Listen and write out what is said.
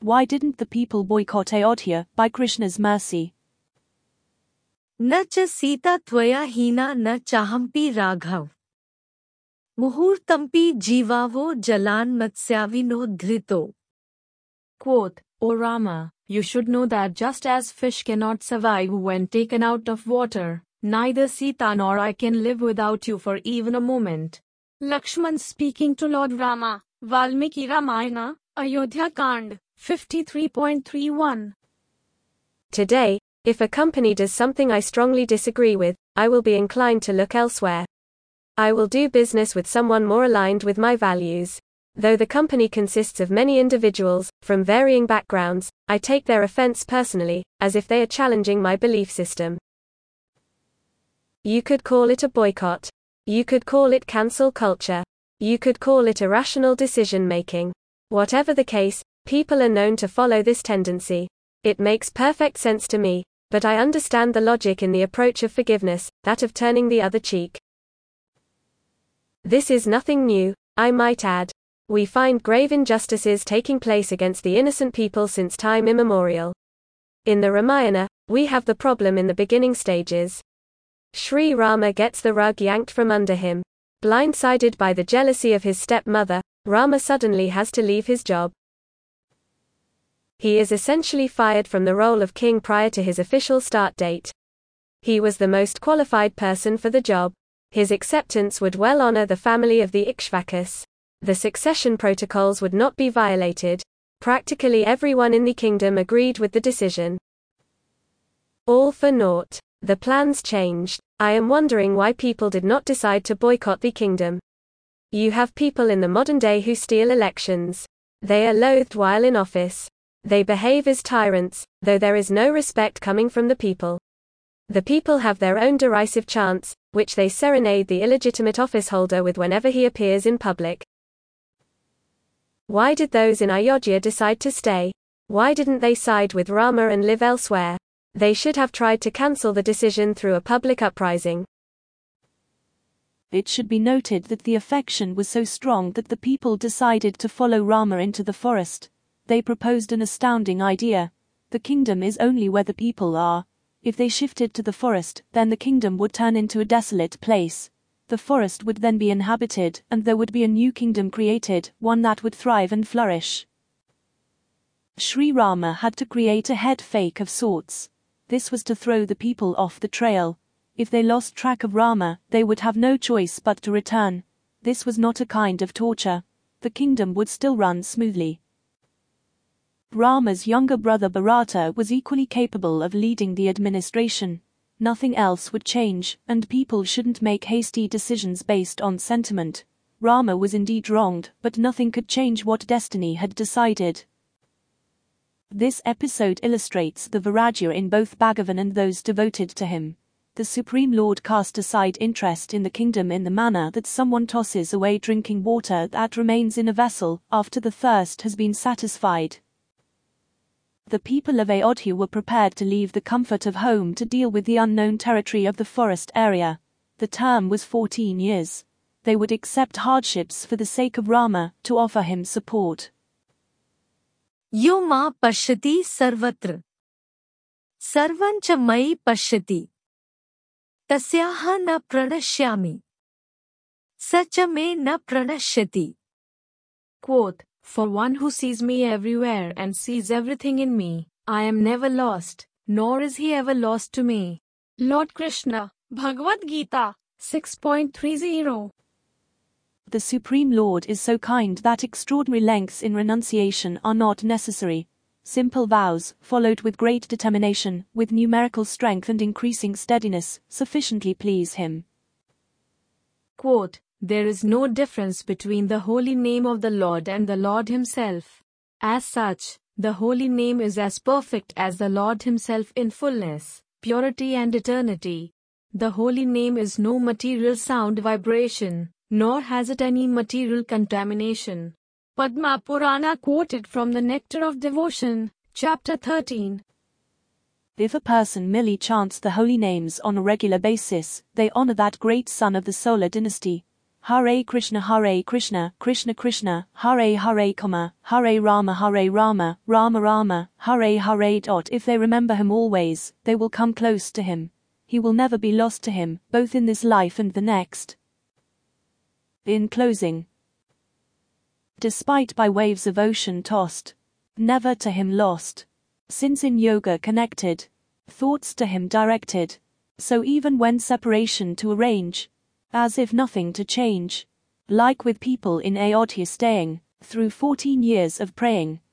Why didn't the people boycott Ayodhya by Krishna's mercy? न च सीता त्वया हीना न चाहम्पि Raghav मुहूर्तम्पि जीवावो Jalan मत्स्याविनो धृतो. Quoth, O Rama, you should know that just as fish cannot survive when taken out of water, neither Sita nor I can live without you for even a moment. Lakshman speaking to Lord Rama, Valmiki Ramayana, Ayodhya Kand, 53.31. Today, if a company does something I strongly disagree with, I will be inclined to look elsewhere. I will do business with someone more aligned with my values. Though the company consists of many individuals, from varying backgrounds, I take their offense personally, as if they are challenging my belief system. You could call it a boycott. You could call it cancel culture. You could call it irrational decision-making. Whatever the case, people are known to follow this tendency. It makes perfect sense to me, but I understand the logic in the approach of forgiveness, that of turning the other cheek. This is nothing new, I might add. We find grave injustices taking place against the innocent people since time immemorial. In the Ramayana, we have the problem in the beginning stages. Sri Rama gets the rug yanked from under him. Blindsided by the jealousy of his stepmother, Rama suddenly has to leave his job. He is essentially fired from the role of king prior to his official start date. He was the most qualified person for the job. His acceptance would well honor the family of the Ikshvakus. The succession protocols would not be violated. Practically everyone in the kingdom agreed with the decision. All for naught. The plans changed. I am wondering why people did not decide to boycott the kingdom. You have people in the modern day who steal elections. They are loathed while in office. They behave as tyrants, though there is no respect coming from the people. The people have their own derisive chants, which they serenade the illegitimate officeholder with whenever he appears in public. Why did those in Ayodhya decide to stay? Why didn't they side with Rama and live elsewhere? They should have tried to cancel the decision through a public uprising. It should be noted that the affection was so strong that the people decided to follow Rama into the forest. They proposed an astounding idea. The kingdom is only where the people are. If they shifted to the forest, then the kingdom would turn into a desolate place. The forest would then be inhabited, and there would be a new kingdom created, one that would thrive and flourish. Sri Rama had to create a head fake of sorts. This was to throw the people off the trail. If they lost track of Rama, they would have no choice but to return. This was not a kind of torture. The kingdom would still run smoothly. Rama's younger brother Bharata was equally capable of leading the administration. Nothing else would change, and people shouldn't make hasty decisions based on sentiment. Rama was indeed wronged, but nothing could change what destiny had decided. This episode illustrates the Vairagya in both Bhagavan and those devoted to him. The Supreme Lord cast aside interest in the kingdom in the manner that someone tosses away drinking water that remains in a vessel after the thirst has been satisfied. The people of Ayodhya were prepared to leave the comfort of home to deal with the unknown territory of the forest area. The term was 14 years. They would accept hardships for the sake of Rama, to offer him support. Yo ma pashyati sarvatra. Sarvan cha mai pashyati. Tasyaha na pranashyami. Sacha me na pranashyati. Quoth, for one who sees me everywhere and sees everything in me, I am never lost, nor is he ever lost to me. Lord Krishna, Bhagavad Gita, 6.30. The Supreme Lord is so kind that extraordinary lengths in renunciation are not necessary. Simple vows, followed with great determination, with numerical strength and increasing steadiness, sufficiently please him. Quote, there is no difference between the holy name of the Lord and the Lord himself. As such, the holy name is as perfect as the Lord himself in fullness, purity and eternity. The holy name is no material sound vibration, nor has it any material contamination. Padma Purana quoted from the Nectar of Devotion, Chapter 13. If a person merely chants the holy names on a regular basis, they honor that great son of the solar dynasty. Hare Krishna, Krishna Krishna, Hare Hare, Hare Rama, Rama Rama, Hare Hare. If they remember him always, they will come close to him. He will never be lost to him, both in this life and the next. In closing, despite by waves of ocean tossed, never to him lost. Since in yoga connected, thoughts to him directed. So even when separation to arrange, as if nothing to change. Like with people in Ayodhya staying, through 14 years of praying,